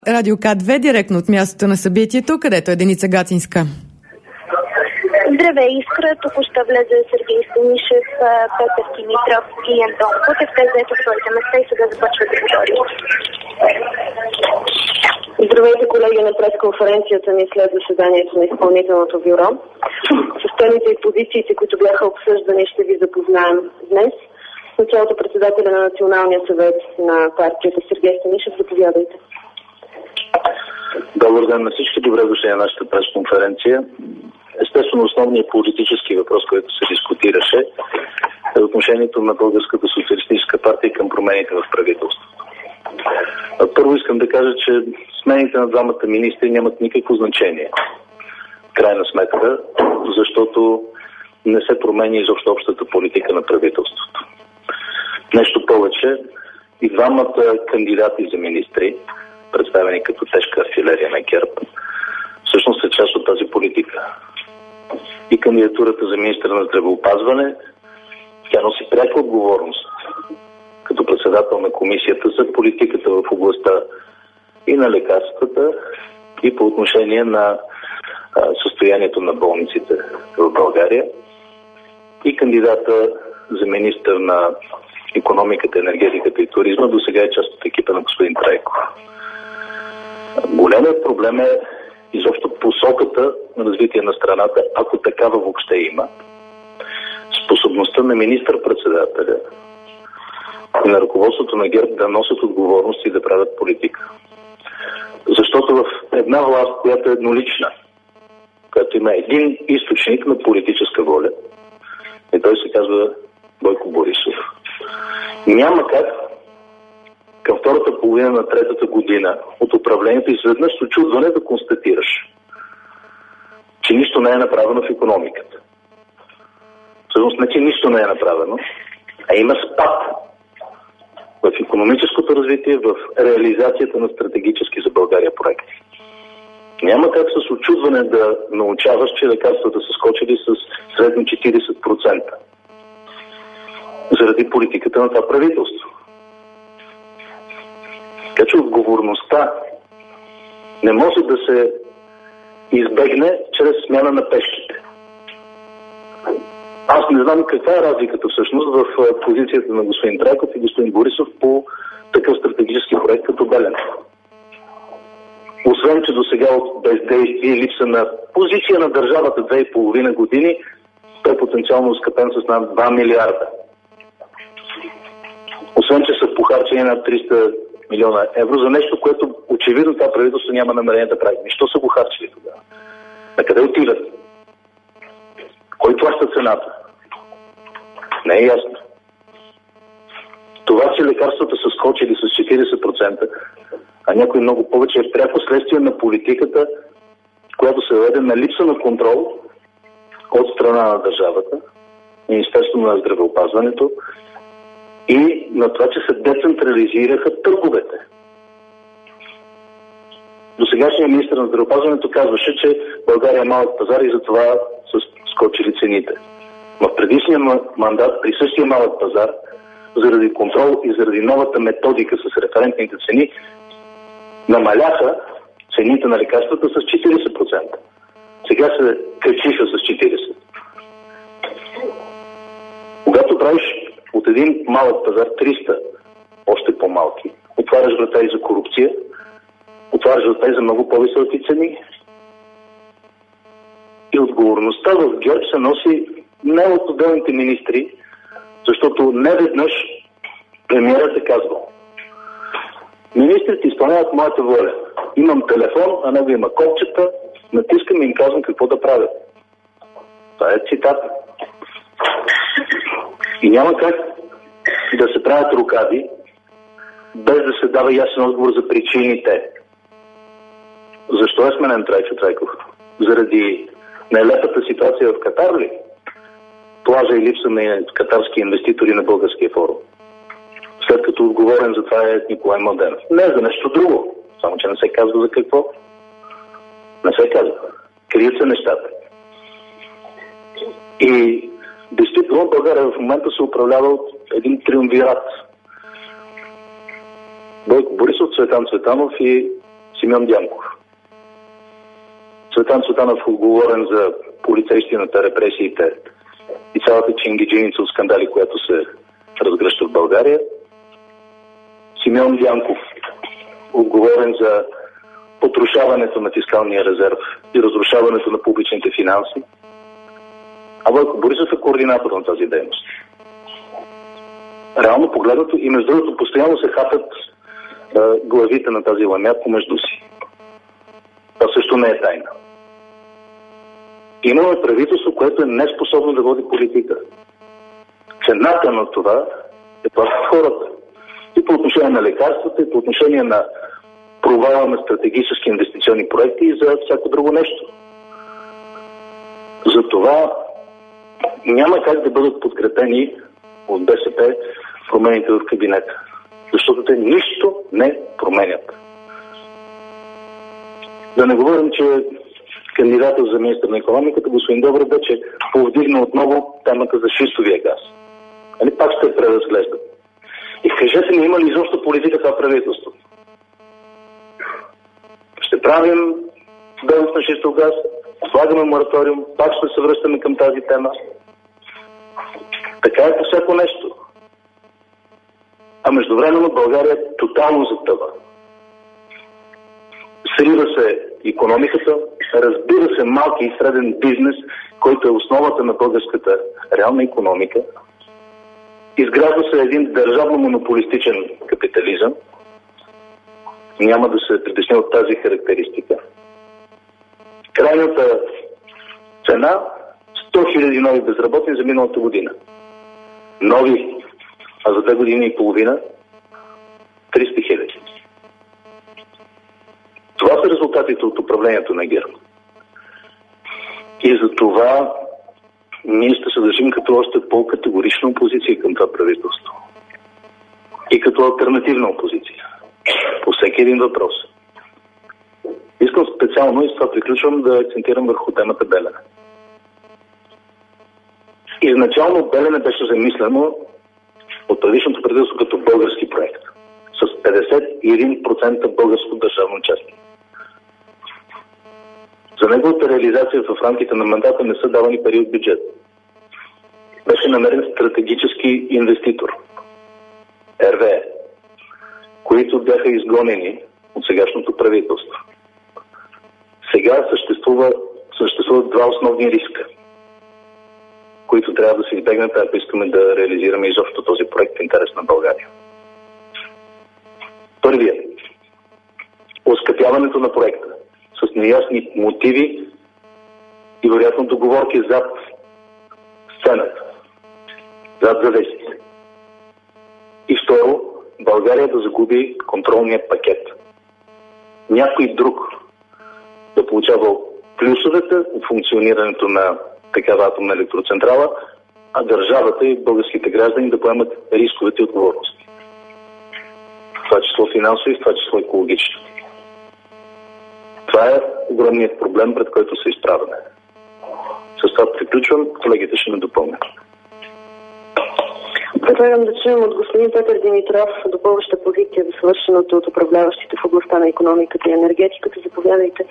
Радио К2, директно от мястото на събитието, където е Деница Гацинска. Здравей, Искра. Току-що влезе Сергей Станишев, Петър Димитров и Антон Кутев. Те заето своите места и сега започват да говорят. Здравейте, колеги, на пресконференцията ни след заседанието на изпълнителното бюро. С темите и позициите, които бяха обсъждани, ще ви запознаем днес. В началото председателя на Националния съвет на партията Сергей Станишев. Заповядайте. Добър ден на всички. Добре дошли на нашата пресконференция. Естествено, основният политически въпрос, който се дискутираше, е отношението на Българската социалистическа партия към промените в правителството. Първо искам да кажа, че смените на двамата министри нямат никакво значение. Крайна сметка, защото не се променя изобщо общата политика на правителството. Нещо повече, и двамата кандидати за министри, представени като тежка артилерия на ГЕРБ, всъщност е част от тази политика. И кандидатурата за министър на здравеопазване, тя носи пряка отговорност като председател на комисията за политиката в областта и на лекарствата, и по отношение на състоянието на болниците в България. И кандидата за министър на икономиката, енергетиката и туризма до сега е част от екипа на господин Трайков. Големият проблем е изобщо посоката на развитие на страната, ако такава въобще има. Способността на министър-председателя и на ръководството на ГЕРБ да носят отговорност и да правят политика. Защото в една власт, която е еднолична, която има един източник на политическа воля, и той се казва Бойко Борисов, няма как към втората половина на третата година от управлението изведнъж с очудване да констатираш, че нищо не е направено в икономиката. Всъщност не, че нищо не е направено, а има спад в икономическото развитие, в реализацията на стратегически за България проекти. Няма как с очудване да научаваш, че лекарствата са скочили с средно 40%. Заради политиката на това правителство. Така че отговорността не може да се избегне чрез смяна на пешките. Аз не знам каква е разликата всъщност в позицията на господин Трайков и господин Борисов по такъв стратегически проект като Белене. Освен, че до сега от бездействие и липса на позиция на държавата 2,5 години, той е потенциално оскъпен с над 2 милиарда. Освен, че са похарчени над 300 милиона евро за нещо, което очевидно това правителство няма намерение да прави. Защо са го харчили тогава? На къде отиват? Кой плаща цената? Не е ясно. Това, че лекарствата са скочили с 40%, а някой много повече, е пряко следствие на политиката, която се въведе на липса на контрол от страна на държавата, Министерството на здравеопазването, и на това, че се децентрализираха търговете. До сегашният министър на здравеопазването казваше, че България е малък пазар и затова са скочили цените. В предишния мандат, при същия малък пазар, заради контрол и заради новата методика с референтните цени, намаляха цените на лекарствата с 40%. Сега се качиха с 40%. Когато правиш от един малък пазар 300 още по-малки, отваряш врата и за корупция, отваряш врата и за много по-високи цени. И отговорността в ГЕРБ се носи не от отделните министри, защото не веднъж премиерът е казвал: министрите изпълняват моята воля. Имам телефон, а него има копчета, натискам и им казвам какво да правят. Това е цитат. И няма как да се правят рокади, без да се дава ясен отговор за причините. Защо е сменен Трайчо Трайков? Заради нелепата ситуация в Катар ли? Плажа и липса на катарски инвеститори на българския форум. След като отговорен за това е Николай Младенов. Не за нещо друго. Само че не се казва за какво. Не се казва. Крият се нещата. И действително България в момента се управлява от един триумвират. Бойко Борисов, Цветан Цветанов и Симеон Дянков. Цветан Цветанов отговорен за полицейщината, репресиите и цялата чингиджиница от скандали, която се разгръща в България. Симеон Дянков отговорен за потрушаването на фискалния резерв и разрушаването на публичните финанси. А Бойко Борисов е координатор на тази дейност. Реално погледнато и между другото постоянно се хапят главите на тази ламя помежду си. Това също не е тайна. Имаме правителство, което е неспособно да води политика. Цената на това е плащат хората. И по отношение на лекарствата, и по отношение на провала на стратегически инвестиционни проекти и за всяко друго нещо. Затова няма как да бъдат подкрепени от БСП промените в кабинета. Защото те нищо не променят. Да не говорим, че кандидатът за министър на икономиката, господин Добрев, вече повдигна отново темата за шистовия газ. Али пак ще преразглеждат. И кажете ми, има ли изобщо политика това правителство? Ще правим белост на шистов газ, слагаме мораториум, пак ще се връщаме към тази тема. Така е по всяко нещо. А междувременно България тотално затъва. Срива се икономиката, разбира се малки и среден бизнес, който е основата на българската реална икономика. Изгражда се един държавно-монополистичен капитализъм. Няма да се притесня от тази характеристика. Крайната цена 100 000 нови безработни за миналата година. Нови, а за 2 години и половина 300 000. Това са резултатите от управлението на ГЕРБ. И за това ние ще се държим като още по-категорична опозиция към това правителство. И като алтернативна опозиция. По всеки един въпрос. Искам специално, и с това приключвам, да акцентирам върху темата Белене. Изначално Белене беше замислено от предишното правителство като български проект. С 51% българско държавно участие. За неговата реализация в рамките на мандата не са давани пари от бюджет. Беше намерен стратегически инвеститор. РВЕ, които бяха изгонени от сегашното правителство. Сега съществуват два основни риска, които трябва да се избегнат, ако искаме да реализираме изобщо този проект в интерес на България. Първият – оскъпяването на проекта с неясни мотиви и вероятно договорки зад сцената, зад завесите. И второ, България да загуби контролния пакет. Някой друг да получава плюсовете от функционирането на такава атомна електроцентрала, а държавата и българските граждани да поемат рисковете и отговорности. В това число финансови, в това число екологично. Това е огромният проблем, пред който се изправяме. С това приключвам, колегите ще ме допълнят. Предлагам да чуем от господин Петър Димитров допълваща позиция за свършеното от управляващите в областта на икономиката и енергетиката. Заповядайте.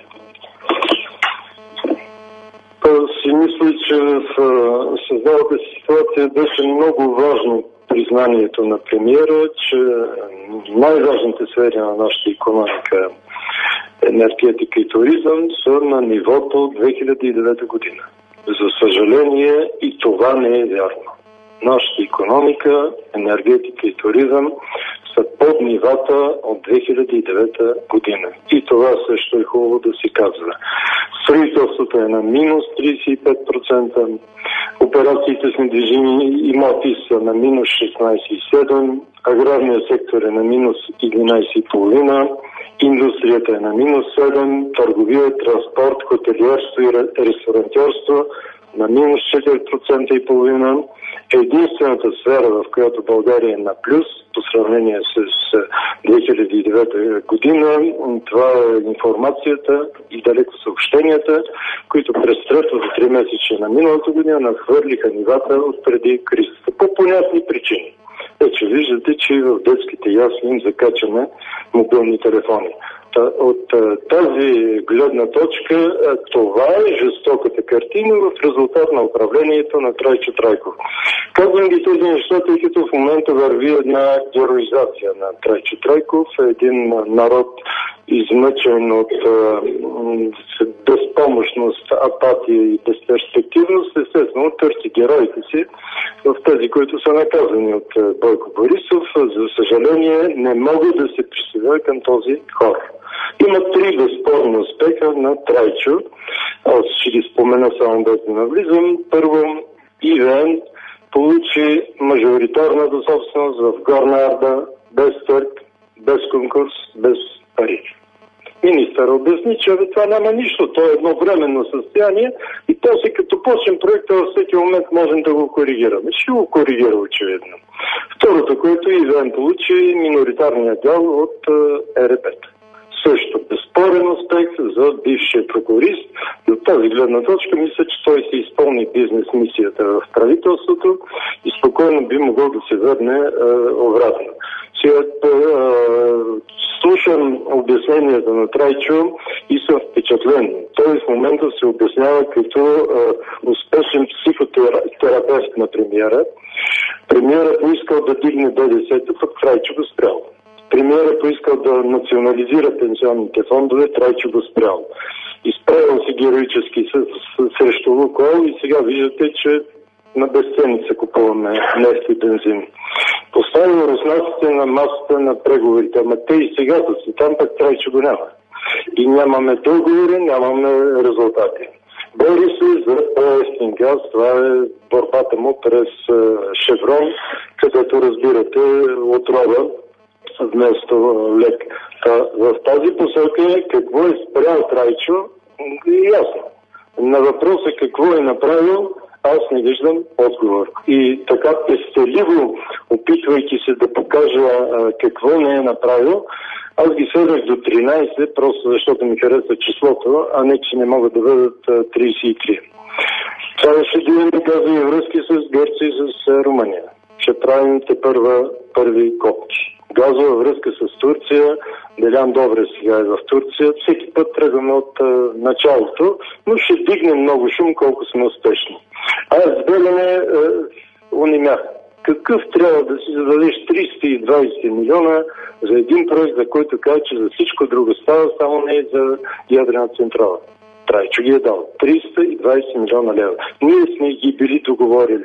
Си мисля, че в създалата ситуация беше много важно признанието на премиера, че най-важните сфери на нашата икономика, енергетика и туризъм са на нивото от 2009 година. За съжаление и това не е вярно. Нашата икономика, енергетика и туризъм са под нивата от 2009 година. И това също е хубаво да си казва. Строителството е на минус 35%, операциите с недвижими имоти са на минус 16,7%, аграрният сектор е на минус 11,5%, индустрията е на минус 7%, търговия, транспорт, хотелиерство и ресторантьорство на минус 4,5%. Единствената сфера, в която България е на плюс, по сравнение с 2009 година, това е информацията и далеко съобщенията, които през третото 3 месече на миналата година надхвърлиха нивата от преди кризата. По понятни причини. Вече виждате, че и в детските ясли им закачаме мобилни телефони. От тази гледна точка това е жестоката картина в резултат на управлението на Трайчо Трайков. Казвам ги тези неща, тъй като в момента върви една героизация на Трайчо Трайков, един народ измъчен от безпомощност, апатия и безперспективност, естествено търси героите си в тези, които са наказани от Бойко Борисов. За съжаление не мога да се присъединя към този хор. Има 3 безспорни успеха на Трайчо. Аз ще ги спомена само без да навлизам. Първо, ИВН получи мажоритарната собственост в Горна Арда, без търг, без конкурс, без пари. Министър обясни, че това няма нищо. То е едновременно състояние и после като почнем проекта във всеки момент можем да го коригираме. Ще го коригира очевидно. Второто, което ИВН получи миноритарния дял от ЕРП-та. Също безспорен успех за бившия прокурист. И от тази гледна точка мисля, че той си изпълни бизнес мисията в правителството и спокойно би могъл да се върне обратно. Сега слушам обясненията на Трайчо и съм впечатлен. Той в момента се обяснява като успешен психотерапевт на премиера. Премиера поискал да дигне ДДС-то, пък Трайчо го спрял. Премиера поискал да национализира пенсионните фондове, Трайчо го спрял. Изправил се героически срещу Лукойл и сега виждате, че на безценица купуваме нефт и бензин. Поставил руснаците на масата на преговорите, ама те и сега са си там, пък Трайчо го няма. И нямаме договори, нямаме резултати. Бори се за по-евтин газ, това е борбата му през Шеврон, където разбирате отрова вместо лек. В тази посока какво е спрял Трайчо е ясно. На въпроса какво е направил, аз не виждам отговор. И така пестеливо, опитвайки се да покажа какво не е направил, аз ги сведах до 13, просто защото ми харесва числото, а не че не могат да бъдат 33. Трябваше да имаме газови връзки с Гърция и с Румъния. Ще правим първи копки. Газова връзка с Турция, Делян Добрев сега е в Турция. Всеки път тръгваме от началото, но ще дигнем много шум, колко сме успешни. Аз Белене онемях. Какъв трябва да си зададеш 320 милиона за един проект, за който казва, че за всичко друго става, само не за ядрена централа? Трайчо ги е дал. 320 милиона лева. Ние сме ги били договорили.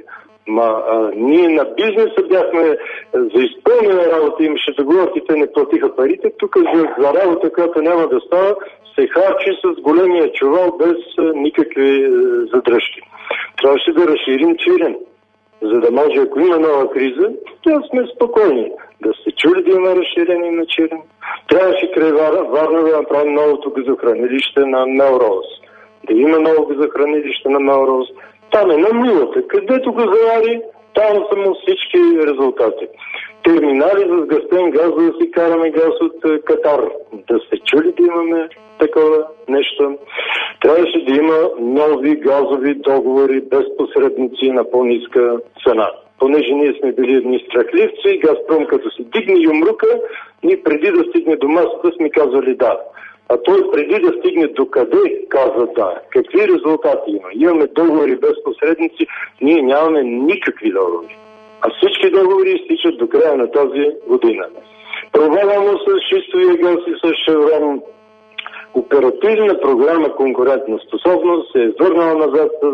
Ние на бизнеса бяхме за изпълнена работа, имаше договорки, те не платиха парите. Тук за работа, която няма да става, се харчи с големия чувал без никакви задръжки. Трябваше да разширим Чирен, за да може, ако има нова криза, да сме спокойни. Да сте чули да има разширение на Чирен. Трябваше край Варна да направим новото газохранилище на Мелроуз. Да има ново газохранилище на Мелроуз. Там е на нулата. Където го завари, там са му всички резултати. Терминали с гъстен газ, да си караме газ от Катар. Да сте чули да имаме такова нещо. Трябваше да има нови газови договори без посредници на по-ниска цена. Понеже ние сме били едни страхливци, Газпром като си дигне юмрука, ние преди да стигне до масата сме казвали да. А той преди да стигне до къде, казва да. Какви резултати има? Имаме договори без посредници, ние нямаме никакви договори. А всички договори изтичат до края на тази година. Провалено с шистовия газ и с Шеврон. Оперативна програма конкурентна способност се е върнала назад с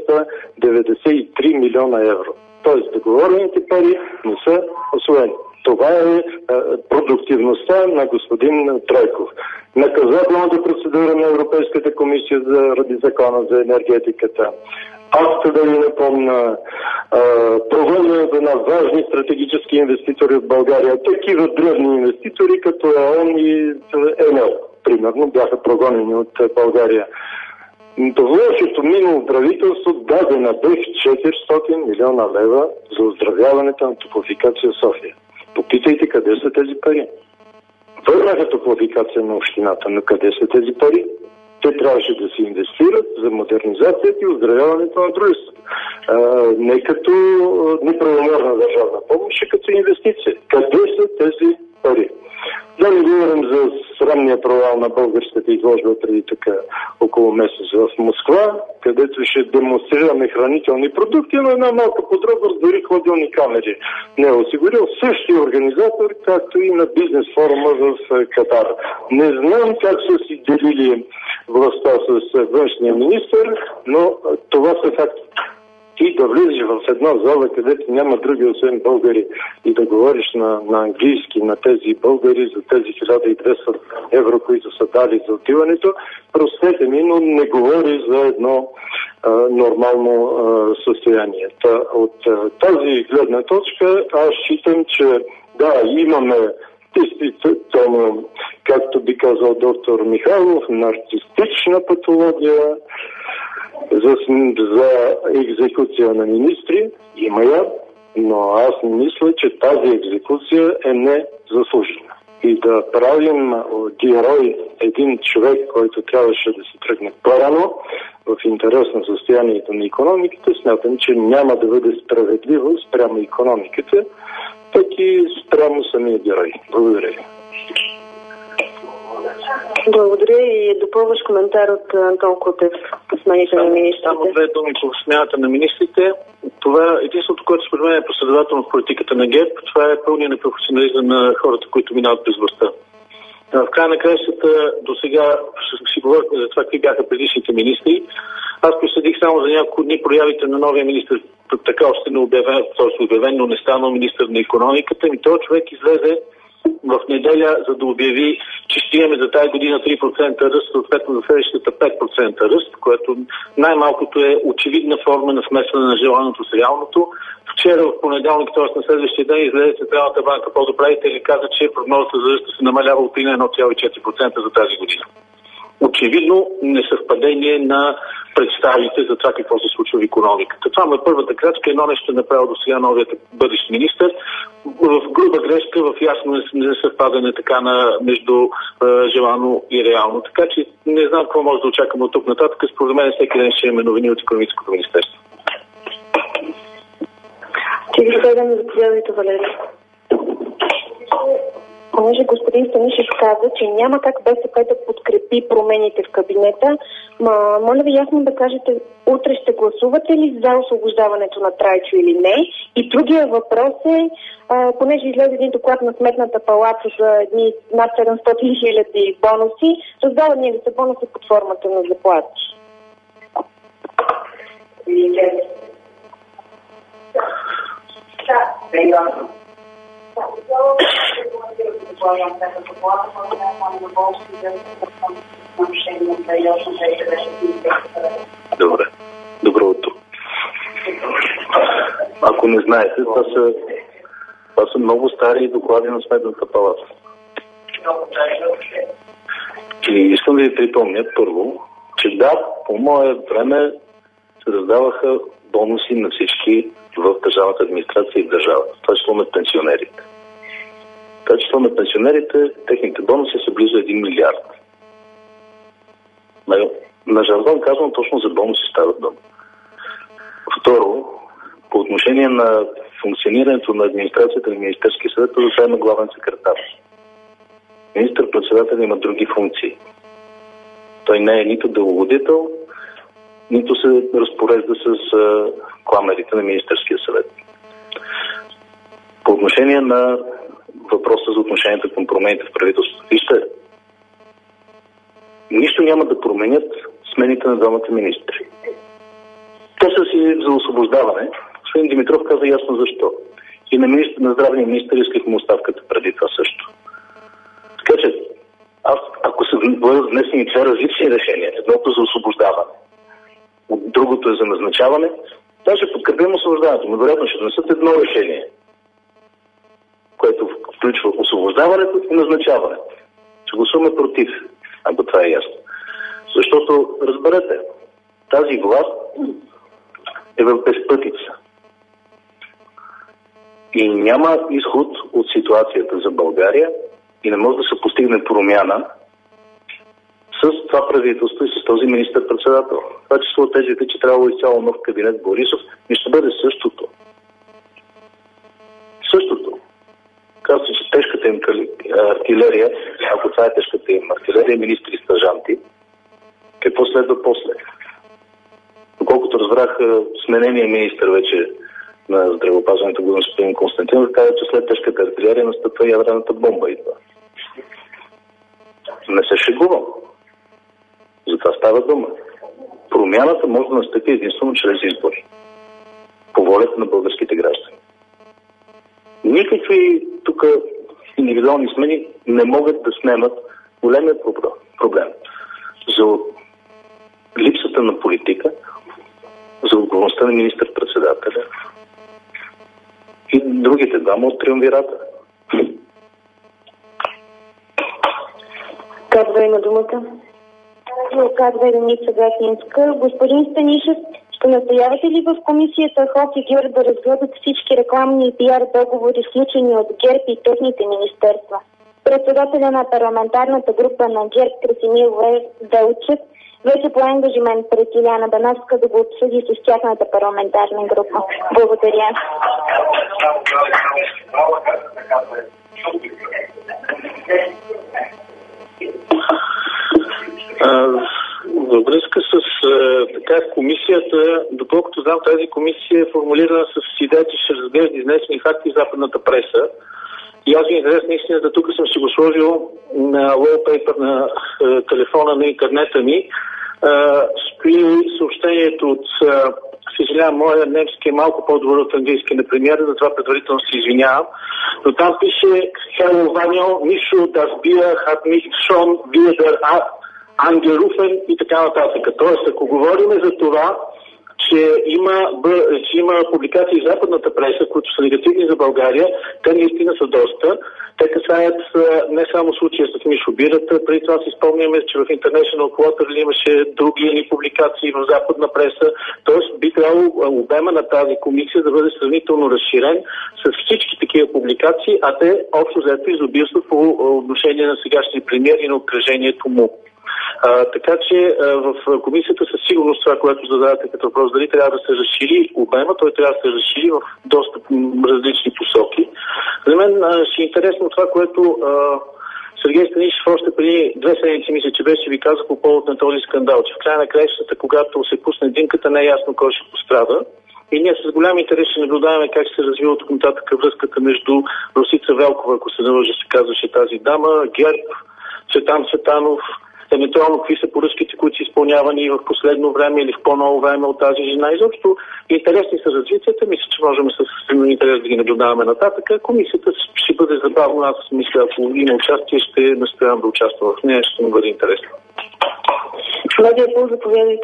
293 милиона евро. Тоест договорените пари не са усвоени. Това е продуктивността на господин Трайков. Наказателната процедура на Европейската комисия заради закона за енергетиката. Акта да ви напомня, проводенето на важни стратегически инвеститори от България, такива древни инвеститори като ЕОН и ЕНЕЛ, примерно, бяха прогонени от България. Лошото минало правителство даде на БЕХ 400 милиона лева за оздравяването на Топлофикация София. Попитайте къде са тези пари. Върнаха Топлофикация на общината, но къде са тези пари? Те трябваше да се инвестират за модернизацията и оздравяването на дружеството. Не като неправомерна държавна помощ, а като инвестиция. Къде са тези пари. Да не говорим за срамния провал на българската изложба преди така около месец в Москва, където ще демонстрираме хранителни продукти, но една малка подробност, дори хладилни камери не е осигурил същия организатор, както и на бизнес форума в Катар. Не знам как са си делили властта с външния министър, но това са факти. Ти да влезеш в една зала, където няма други освен българи и да говориш на английски на тези българи за тези 1200 евро, които са дали за отиването, простете ми, но не говори за едно нормално състояние. От тази гледна точка аз считам, че да, имаме действително, както би казал доктор Михайлов, нарцистична патология, за екзекуция на министри, има я, но аз мисля, че тази екзекуция е незаслужена. И да правим герой един човек, който трябваше да се тръгне по-рано в интерес на състоянието на икономиката, смятам, че няма да бъде справедливо спрямо икономиката, так и спрямо самия герой. Благодаря ви. Благодаря и допълваш коментар от Антон Кутев по смените на министрите. Само две думи по смяната на министрите. Това единственото, което според мен е последователно в политиката на ГЕРБ, това е пълния непрофесионализъм на хората, които минават през властта. В края на краищата до сега си говорихме за това какви бяха предишните министри. Аз проследих само за няколко дни проявите на новия министр, така още не обявен, но не станал министър на икономиката. И този човек излезе в неделя, за да обяви, че ще имаме за тази година 3% ръст, съответно за следващата 5% ръст, което най-малкото е очевидна форма на смесване на желаното с реалното. Вчера в понеделник, т.е. на следващия ден, излезе Централната банка подуправител и каза, че прогнозата за ръста се намалява от 3 на 1,4% за тази година. Очевидно несъвпадение на представите за това какво се случва в икономиката. Това е първата крачка. Едно нещо е направил до сега новият бъдещ министър. В груба грешка, в ясно несъвпадане така между желано и реално. Така че не знам какво може да очакваме от тук нататък. Според мен всеки ден ще имаме новини от икономическото министерство. Заповядайте, Валерия. Понеже господин Станишев каза, че няма как БСП да подкрепи промените в кабинета, моля ви ясно да кажете, утре ще гласувате ли за освобождаването на Трайчо или не? И другия въпрос е, понеже излезе един доклад на Сметната палата за едни над 700 000 бонуси, раздавани ли са бонуси под формата на заплати? Добре. Добро утро. Ако не знаете, това са много стари доклади на Сметната палата. И искам да ви припомня първо, че да, по мое време се раздаваха бонуси на всички в държавната администрация и в държавата. Това число на пенсионерите. Това число на пенсионерите, техните бонуси са близо 1 милиард. На жаргон казвам, точно за бонуси става дума. Второ, по отношение на функционирането на администрацията на Министерския съвет, това има главен секретар. Министър-председател има други функции. Той не е нито деловодител, нито се разпорежда с кламерите на Министерския съвет. По отношение на въпроса за отношението към промените в правителството. Вижте, нищо няма да променят смените на двамата министри. Те са си за освобождаване. Господин Димитров каза ясно защо. И на здравния министър искахме оставката преди това също. Така че, ако са бъдат внесени две различни решения, едното за освобождаване, другото е за назначаване, да, ще подкрепим освобождаването, но вероятно ще донесат едно решение, което включва освобождаването и назначаването. Ще гласуваме против, ако това е ясно. Защото, разберете, тази власт е в безпътица. И няма изход от ситуацията за България и не може да се постигне промяна с това правителство и с този министър-председател. Това число тезите, че трябвало изцяло нов кабинет Борисов, не ще бъде същото. Същото. Казва се, че тежката им артилерия, ако това е тежката им артилерия, министри и стажанти, какво следва после? Доколкото разбрах, сменения министър вече на здравеопазването, господин Константинов, каза, че след тежката артилерия настъпва ядрената бомба. Идва. Не се шегувам. За това става дума. Промяната може да настъпи единствено чрез избори. По волята на българските граждани. Никакви тук индивидуални смени не могат да снемат големия проблем за липсата на политика, за отговорността на министър-председателя и другите двама от триумвирата. Казва има думата. Казва Деница Гатинска. Господин Станишев, ще настоявате ли в комисията ХОК и ГИР да разгледат всички рекламни и пиар договори, сключени от ГЕРБ и техните министерства? Председателя на парламентарната група на ГЕРБ Красимир Велчев вече по ангажимент пред Илияна Бановска да го обсъди с тяхната парламентарна група. Благодаря. Във връзка с комисията, доколкото знам, тази комисия е формулирана с идея, че ще разглежда изнесени факти в западната преса. И аз ви интерес наистина да тук съм си го сложил на wallpaper на телефона на интернета ми. Стои съобщението от съжалявам, моя немски е малко по-добър от английски на премиера, затова предварително се извинявам. Но там пише Hello Vaniel, Nisho, das Bier hat nicht schon wieder angerufen и така нататък. Тоест, ако говорим за това, че има публикации в западната преса, които са негативни за България, те наистина са доста. Те касаят не само случая с Мишо Бирата, преди това си спомняме, че в International Quarterly имаше други публикации в западна преса. Тоест би трябвало обема на тази комисия да бъде сравнително разширен с всички такива публикации, а те общо взето изобилстват по отношение на сегашния премиер и на обкръжението му. Така че в комисията със сигурност това, което задавате като въпрос, дали трябва да се разшири обема, той трябва да се разшири в доста различни посоки. За мен ще е интересно това, което Сергей Станишев още преди 2 седмици, мисля, че беше ви каза по повод на този скандал, че в края на краищата, когато се пусне динката, не е ясно кой ще пострада. И ние с голям интерес ще наблюдаваме как се развива от нататък връзката между Росица Велкова, ако се наложи се казваше тази дама, ГЕРБ, Цветан Цветанов, евентуално какви са поръчките, които са изпълнявани в последно време или в по-ново време от тази жена. Изобщо интересни са развитията. Мисля, че можем с интерес да ги наблюдаваме нататък. Комисията ще бъде забавно. Аз мисля, ако има участие, ще настоявам да участвам в нея. Ще ми бъде интересно. Медия, заповядайте.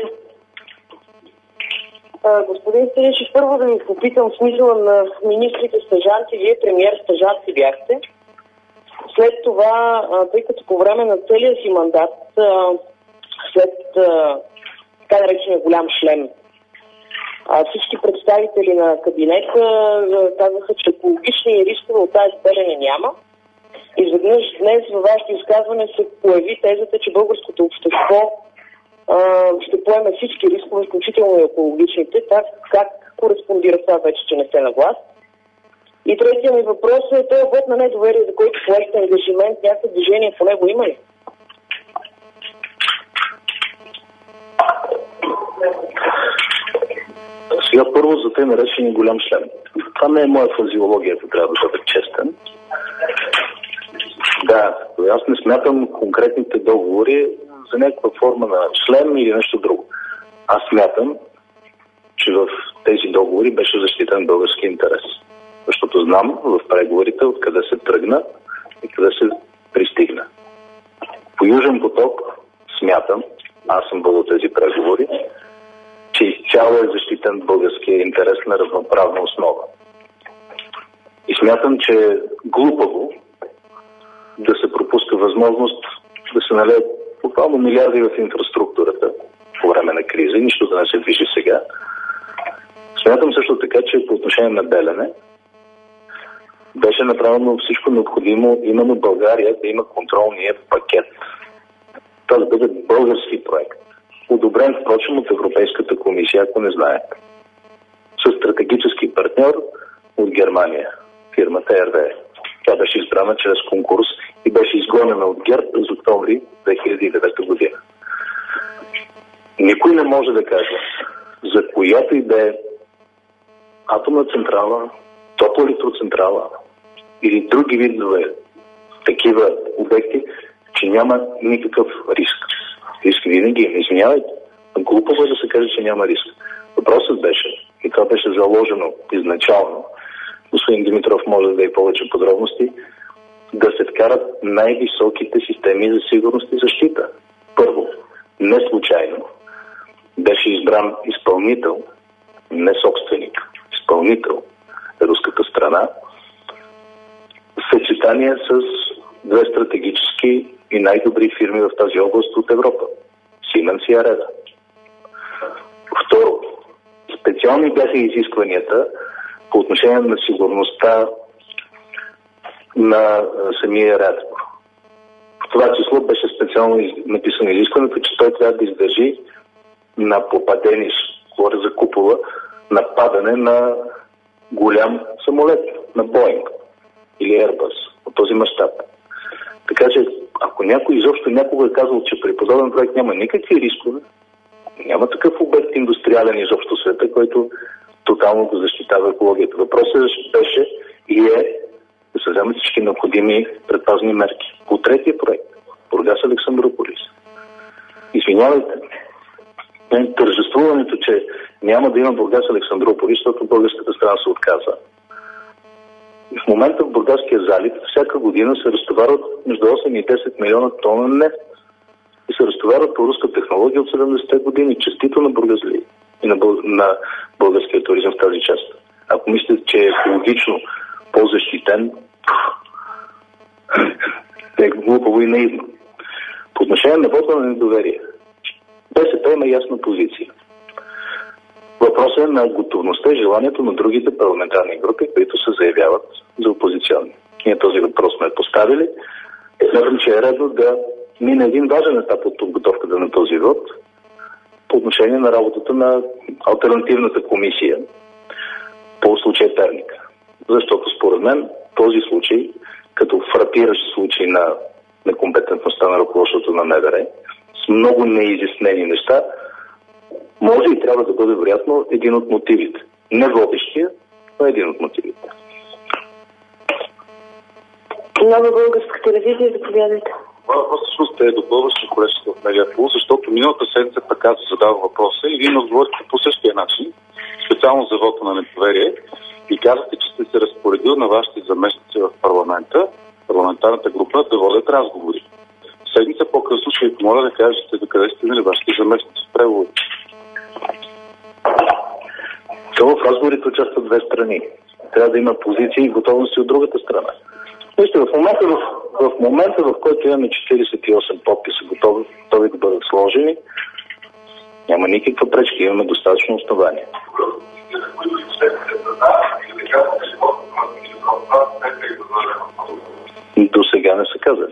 Господин Станишев, първо да ми попитам смисъла на министрите стажанти. Вие премиер стажанти бяхте. След това, тъй като по време на целия си мандат, след така наречения голям шлем, всички представители на кабинета казаха, че екологични рискове от тази Белене няма. Изведнъж днес във вашето изказване се появи тезата, че българското общество ще поеме всички рискове, включително и екологичните. Как кореспондира това вече, че не сте на власт? И третия ми въпрос е този вот на недоверие, за който поехте ангажимент, някакво движение по него има ли? Сега първо за тъй наречени голям шлем. Това не е моя фразеология, ако трябва да бъда честен. Да, аз не смятам конкретните договори за някаква форма на шлем или нещо друго. Аз смятам, че в тези договори беше защитен български интерес. Защото знам в преговорите откъде се тръгна и къде се пристигна. По Южен поток смятам, аз съм бъл от тези преговори, че изцяло е защитен българския интерес на равноправна основа. И смятам, че е глупаво да се пропуска възможност да се налеят буквално милиарди в инфраструктурата по време на криза и нищо да не се движи сега. Смятам също така, че по отношение на Белене беше направено всичко необходимо именно България да има контролния пакет. Това да бъде български проект. Одобрен, впрочем, от Европейската комисия, ако не знаете. С стратегически партньор от Германия, фирмата RWE. Тя беше избрана чрез конкурс и беше изгонена от ГЕРБ през октомври 2009 година. Никой не може да каже за която и да е атомна централа, топла електроцентрала или други видове такива обекти, че няма никакъв риск. Риск винаги има. Извинявайте. Глупаво е да се каже, че няма риск. Въпросът беше, и това беше заложено изначално, господин Димитров може да даде повече подробности, да се вкарат най-високите системи за сигурност и защита. Първо, не случайно беше избран изпълнител, не собственик, изпълнител руската страна, в съчетание с две стратегически и най-добри фирми в тази област от Европа. Сименс и Ареда. Второ, специални бяха изискванията по отношение на сигурността на самия реактор. В това число беше специално написано изискването, че той трябва да издържи на попадение, говоря за купола, на падане на голям самолет, на Боинг или Airbus от този мащаб. Така че, ако някой изобщо някога е казал, че при подобен проект няма никакви рискове, няма такъв обект индустриален изобщо света, който тотално да защитава екологията. Въпросът беше и е да се вземат всички необходими предпазни мерки. По третия проект, Бургас Александруполис. Извинявайте, тържествуването, че няма да има Бургас Александруполис, защото българската страна се отказа. В момента в Бургаския залив всяка година се разтоварват между 8 и 10 милиона тона нефт. И се разтоварват по руска технология от 70-те години. Честито на Бургазли и на българския туризъм в тази част. Ако мислите, че е екологично по-защитен, е глупаво и наивно. По отношение на вота на недоверие, БСП има ясна позиция. Въпросът е на готовността и желанието на другите парламентарни групи, които се заявяват за опозиционни. Ние този въпрос сме поставили. Смятам, че е редно да мине един важен етап от подготовката на този вод по отношение на работата на алтернативната комисия по случая Перник. Защото според мен този случай, като фрапиращ случай на некомпетентността на ръководството на МВР, с много неизяснени неща, може и трябва да бъде вероятно един от мотивите. Не водещия, но един от мотивите. Нова българска телевизия, заповядайте. Въпрос всъщност е допълващи колежката в Медиапул, защото миналата седмица пък аз задавам въпроса и вие ми отговорите по същия начин, специално за вота на недоверие, и казахте, че сте се разпоредил на вашите заместници в парламента, парламентарната група, да водят разговори. Седмица по-късно ще ви помоля да кажете до къде сте имали вашите заместници в преговорите. В разговорите участват две страни. Трябва да има позиции и готовности от другата страна. Вижте, в момента, в който имаме 48 подписа готови да бъдат сложени, няма никаква пречка, имаме достатъчно основание. До сега не са казали.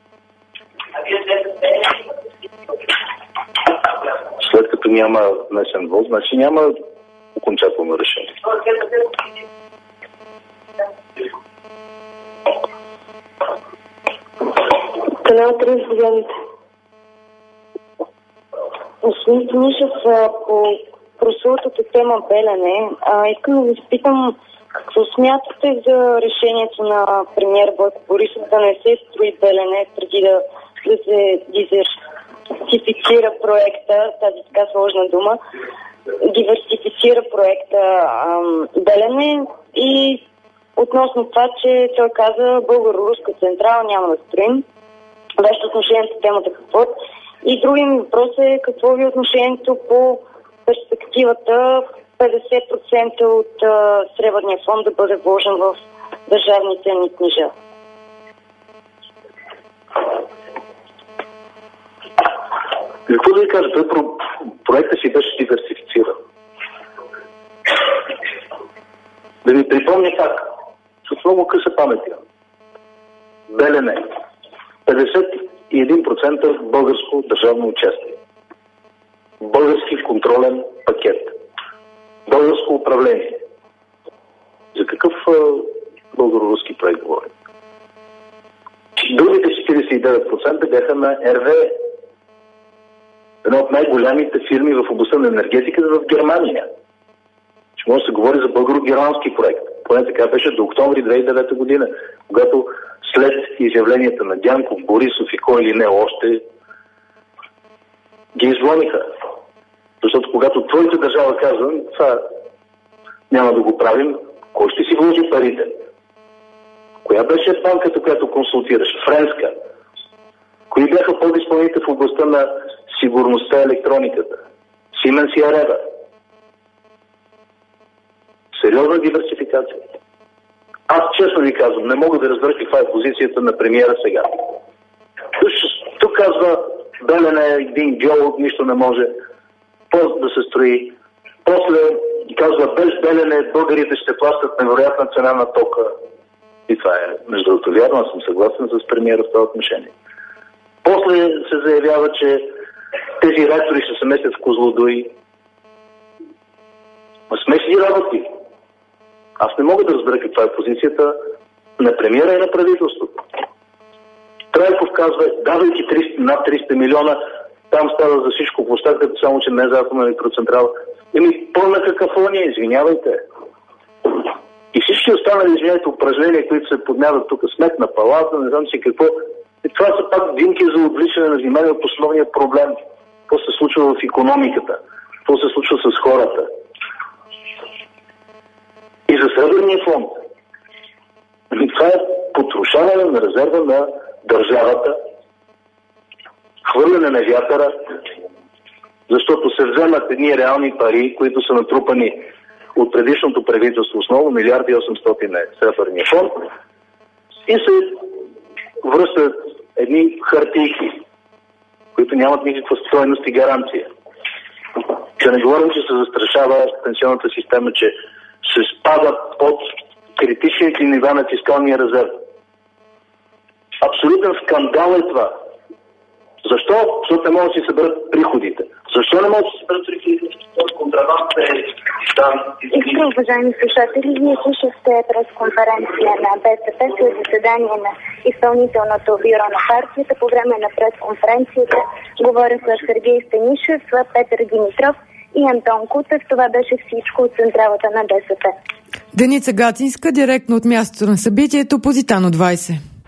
След като няма внесен вод, значи няма окончателно решение. Канал 3, заповядайте. Господин Станишев, по прословутата тема Белене, искам да ви спитам какво смятате за решението на премиер Бойко Борисов да не се строи Белене преди да се диверсифицира проекта, тази така сложна дума, диверсифицира проекта Белене и относно това, че той каза българо-руска централа няма да строим. Вашето отношение по темата какво? И другия ми въпрос е какво ви отношението по перспективата 50% от Сребърния фонд да бъде вложен в държавни ценни книжа? Какво да ви кажа? Той проектът си беше диверсифициран. Да ви припомня как. С много къса паметя. Белене. 51% българско държавно участие. Български контролен пакет. Българско управление. За какъв българо-руски проект говорим? Другите 49% бяха на РВЕ. Една от най-голямите фирми в областта на енергетиката в Германия. Ще може да се говори за българо-германски проект. Поне така беше до октомври 2009 година, когато след изявленията на Дянков, Борисов и кой или не още ги изгониха. Защото когато твоята държава казва, това няма да го правим, кой ще си вложи парите? Коя беше банката, която консултираше? Френска. Кои бяха подизпълнителите в областта на сигурността и електрониката? Сименс и Арева. Сериозна диверсификация. Аз честно ви казвам, не мога да разбера каква е позицията на премиера сега. Тук казва, Белене е един геолог, нищо не може да се строи. После казва, без Белене българите ще плащат невероятна цена на тока. И това е, между другото, вярно, аз съм съгласен с премиера в това отношение. После се заявява, че тези реактори ще се местят в Козлодуй. Смешни работи. Аз не мога да разбера каква е позицията на премиера и на правителството. Трайков казва, давайки над 300 милиона, там става за всичко площадката, само че не за атомна електроцентрала. Пълна какафония, извинявайте. И всички останали, извинявайте, упражнения, които се подмяват тук, сметна палата, не знам си какво. И това са пак димки за отвличане на внимание от основния проблем. Какво се случва в икономиката, какво се случва с хората. И за Сребърния фонд. Това е потрушаване на резерва на държавата, хвърляне на вятъра, защото се вземат едни реални пари, които са натрупани от предишното правителство, основно 1,8 милиарда е Сребърния фонд, и се връщат едни хартийки, които нямат никаква стойност и гаранция. Да не говорим, че се застрашава пенсионната система, че се спада под критичните нива на фискалния резерв. Абсолютен скандал е това. Защо? Защото не могат да си съберат приходите. Защо не могат да си съберат приходите? Защото контрабандата е там. Искам, уважаеми слушатели, вие слушахте пресконференция на БСП след заседание на изпълнителното бюро на партията. По време на пресконференцията говореха Сергей Станишев, Петър Димитров и Антон Кутев. Това беше всичко от централата на БСП. Деница Гатинска, директно от мястото на събитието, Позитано 20.